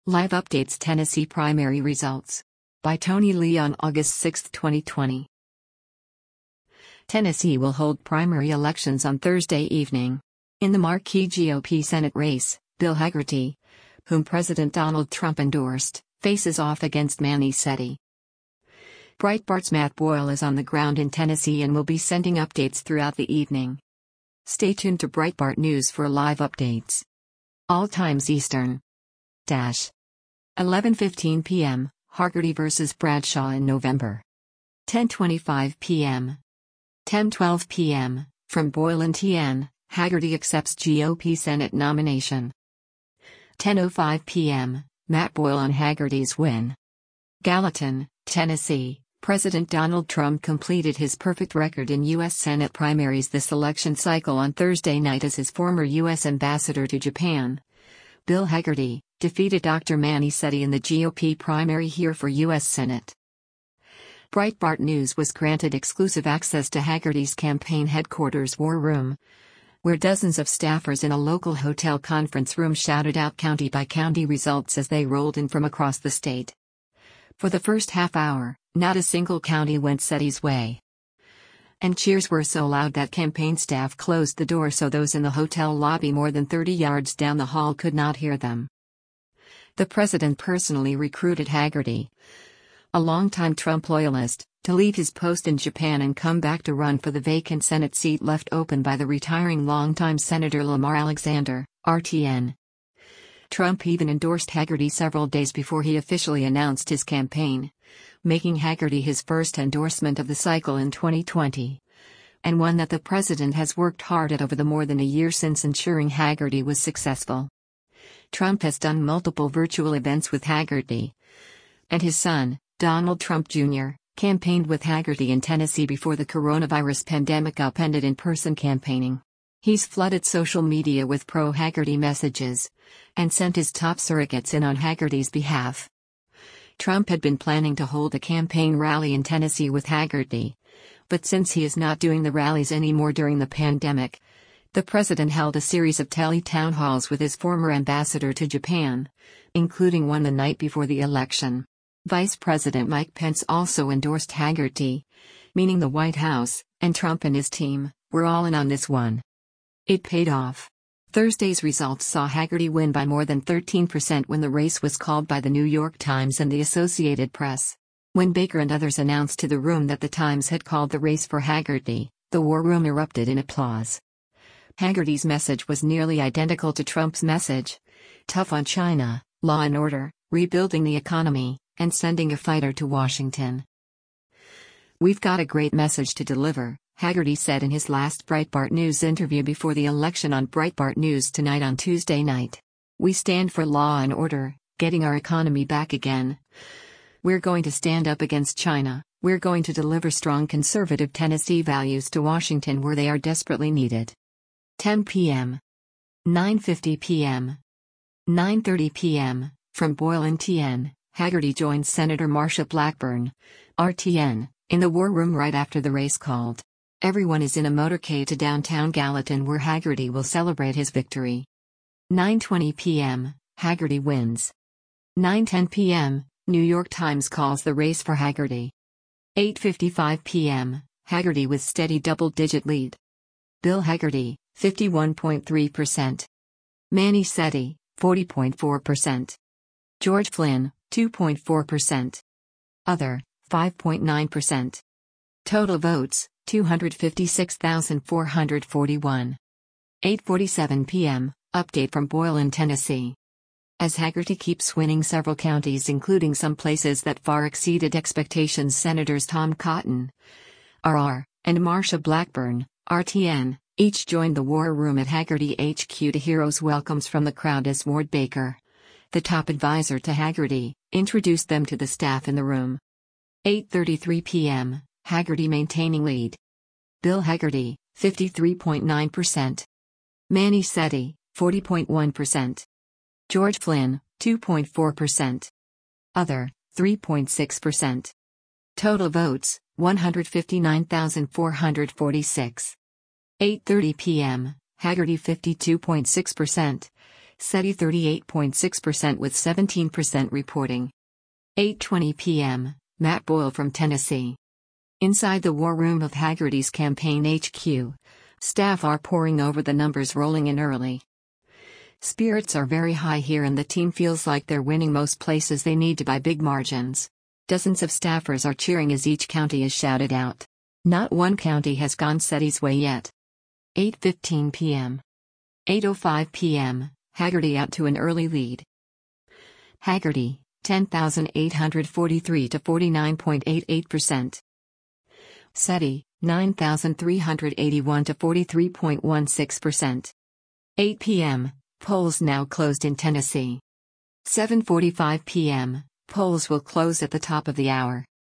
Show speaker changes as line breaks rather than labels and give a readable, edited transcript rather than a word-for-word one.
Live updates Tennessee primary results. By Tony Lee on August 6, 2020. Tennessee will hold primary elections on Thursday evening. In the marquee GOP Senate race, Bill Hagerty, whom President Donald Trump endorsed, faces off against Manny Setti. Breitbart's Matt Boyle is on the ground in Tennessee and will be sending updates throughout the evening. Stay tuned to Breitbart News for live updates. All times Eastern. 11:15 p.m., Hagerty vs. Bradshaw in November. 10:25 p.m. 10:12 p.m., from Boyle and TN, Hagerty accepts GOP Senate nomination. 10:05 p.m., Matt Boyle on Hagerty's win. Gallatin, Tennessee, President Donald Trump completed his perfect record in U.S. Senate primaries this election cycle on Thursday night as his former U.S. ambassador to Japan, Bill Hagerty, defeated Dr. Manny Setti in the GOP primary here for U.S. Senate. Breitbart News was granted exclusive access to Hagerty's campaign headquarters war room, where dozens of staffers in a local hotel conference room shouted out county by county results as they rolled in from across the state. For the first half hour, not a single county went Setti's way. And cheers were so loud that campaign staff closed the door so those in the hotel lobby more than 30 yards down the hall could not hear them. The president personally recruited Hagerty, a longtime Trump loyalist, to leave his post in Japan and come back to run for the vacant Senate seat left open by the retiring longtime Senator Lamar Alexander, RTN. Trump even endorsed Hagerty several days before he officially announced his campaign, making Hagerty his first endorsement of the cycle in 2020, and one that the president has worked hard at over the more than a year since ensuring Hagerty was successful. Trump has done multiple virtual events with Hagerty, and his son, Donald Trump Jr., campaigned with Hagerty in Tennessee before the coronavirus pandemic upended in-person campaigning. He's flooded social media with pro-Hagerty messages, and sent his top surrogates in on Hagerty's behalf. Trump had been planning to hold a campaign rally in Tennessee with Hagerty, but since he is not doing the rallies anymore during the pandemic, the president held a series of tele-town halls with his former ambassador to Japan, including one the night before the election. Vice President Mike Pence also endorsed Hagerty, meaning the White House, and Trump and his team, were all in on this one. It paid off. Thursday's results saw Hagerty win by more than 13% when the race was called by the New York Times and the Associated Press. When Baker and others announced to the room that the Times had called the race for Hagerty, the war room erupted in applause. Hagerty's message was nearly identical to Trump's message: tough on China, law and order, rebuilding the economy, and sending a fighter to Washington. "We've got a great message to deliver," Hagerty said in his last Breitbart News interview before the election on Breitbart News Tonight on Tuesday night. "We stand for law and order, getting our economy back again. We're going to stand up against China. We're going to deliver strong conservative Tennessee values to Washington where they are desperately needed." 10 p.m. 9:50 p.m. 9:30 p.m., from Boyle and TN, Hagerty joined Senator Marsha Blackburn, RTN, in the war room right after the race called. Everyone is in a motorcade to downtown Gallatin where Hagerty will celebrate his victory. 9:20 p.m., Hagerty wins. 9:10 p.m., New York Times calls the race for Hagerty. 8:55 p.m., Hagerty with steady double-digit lead. Bill Hagerty, 51.3%. Manny Setti, 40.4%. George Flynn, 2.4%. Other, 5.9%. Total votes, 256,441. 8:47 p.m., update from Boyle in Tennessee. As Hagerty keeps winning several counties including some places that far exceeded expectations, Senators Tom Cotton, RR, and Marsha Blackburn, RTN, each joined the war room at Hagerty HQ to heroes welcomes from the crowd as Ward Baker, the top advisor to Hagerty, introduced them to the staff in the room. 8:33 p.m., Hagerty maintaining lead. Bill Hagerty, 53.9%. Manny Setti, 40.1%. George Flynn, 2.4%. Other, 3.6%. Total votes, 159,446. 8:30 p.m., Hagerty 52.6%. SETI 38.6% with 17% reporting. 8:20 p.m., Matt Boyle from Tennessee. Inside the war room of Hagerty's campaign HQ, staff are poring over the numbers rolling in early. Spirits are very high here and the team feels like they're winning most places they need to by big margins. Dozens of staffers are cheering as each county is shouted out. Not one county has gone SETI's way yet. 8:15 p.m. 8:05 p.m., Hagerty out to an early lead. Hagerty, 10,843 to 49.88%. SETI, 9,381 to 43.16%. 8 p.m., polls now closed in Tennessee. 7:45 p.m., polls will close at the top of the hour.